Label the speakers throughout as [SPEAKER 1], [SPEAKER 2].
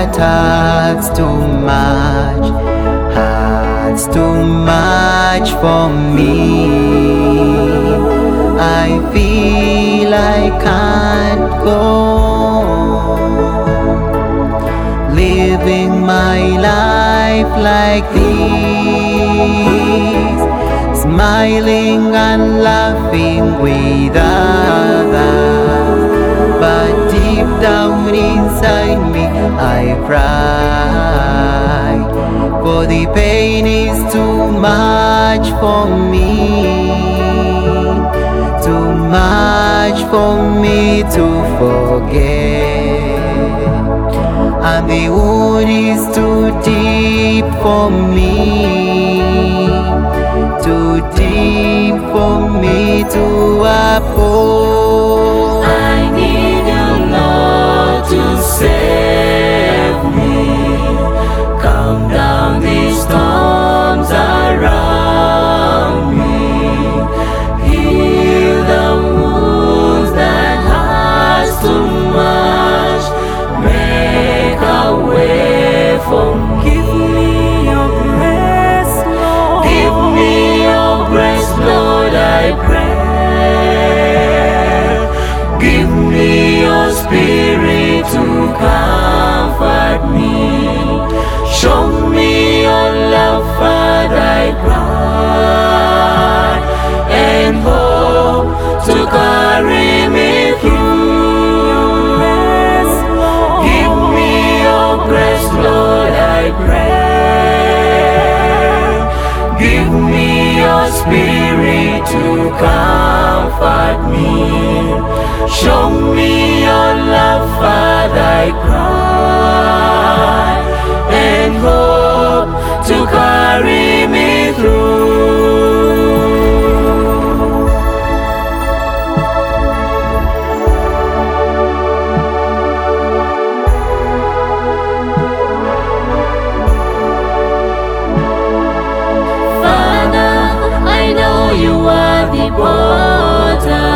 [SPEAKER 1] that heart's too much, heart's too much for me. I feel I can't go, living my life like this, smiling and laughing with others, but deep down inside me I cry, for the pain is too much for me, too much for me to forget, and the wound is too deep for me, too deep for me to uphold.
[SPEAKER 2] I need you, Lord, to save me. Calm down these storms around me. Heal the wounds that hurt too much. Make a way for me.
[SPEAKER 3] Give me your grace, Lord.
[SPEAKER 2] Give me your grace, Lord, I pray. Give me your spirit to comfort me. Show me your love, Father, I cry, and hope to carry me through. Give me your grace, Lord, I pray. Give me your spirit to comfort me. Show me your love, Father, I cry, and hope to carry me through. Father, I know you are the potter.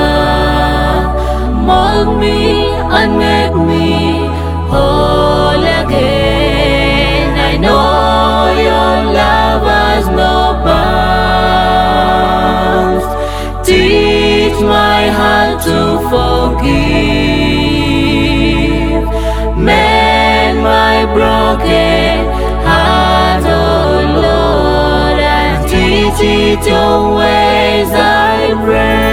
[SPEAKER 2] Mold me and make me whole again. I know your love has no bounds. Teach my heart to forgive. Mend my broken heart, oh Lord, and teach it your ways, I pray.